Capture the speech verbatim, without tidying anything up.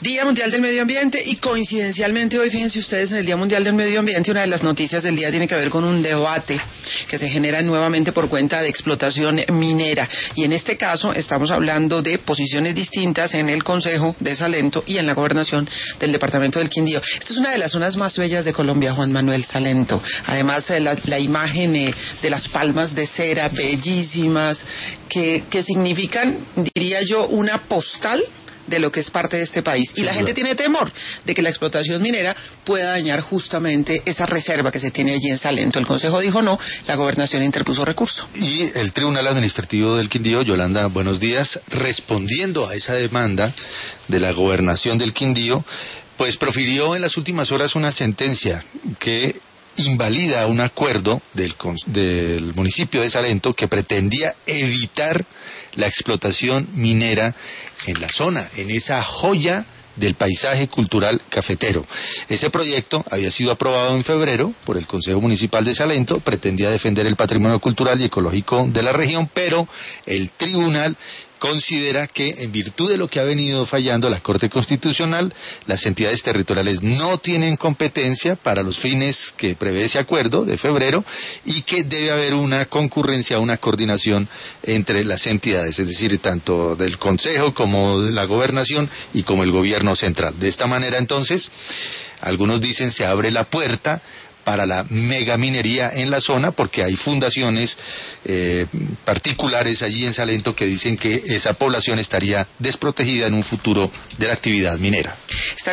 Día Mundial del Medio Ambiente, y coincidencialmente hoy, fíjense ustedes, en el Día Mundial del Medio Ambiente, una de las noticias del día tiene que ver con un debate que se genera nuevamente por cuenta de explotación minera, y en este caso estamos hablando de posiciones distintas en el Consejo de Salento y en la gobernación del departamento del Quindío. Esta es una de las zonas más bellas de Colombia, Juan Manuel, Salento. Además, la, la imagen eh, de las palmas de cera bellísimas que, que significan, diría yo, una postal de lo que es parte de este país. Y la gente tiene temor de que la explotación minera pueda dañar justamente esa reserva que se tiene allí en Salento. El Consejo dijo no, la gobernación interpuso recurso. Y el Tribunal Administrativo del Quindío, Yolanda, buenos días, respondiendo a esa demanda de la gobernación del Quindío, pues profirió en las últimas horas una sentencia que invalida un acuerdo del, del municipio de Salento que pretendía evitar la explotación minera en la zona, en esa joya del paisaje cultural cafetero. Ese proyecto había sido aprobado en febrero por el Consejo Municipal de Salento, pretendía defender el patrimonio cultural y ecológico de la región, pero el tribunal considera que, en virtud de lo que ha venido fallando la Corte Constitucional, las entidades territoriales no tienen competencia para los fines que prevé ese acuerdo de febrero, y que debe haber una concurrencia, una coordinación entre las entidades, es decir, tanto del Consejo como de la Gobernación y como el Gobierno central. De esta manera, entonces, algunos dicen se abre la puerta para la megaminería en la zona, porque hay fundaciones eh, particulares allí en Salento que dicen que esa población estaría desprotegida en un futuro de la actividad minera.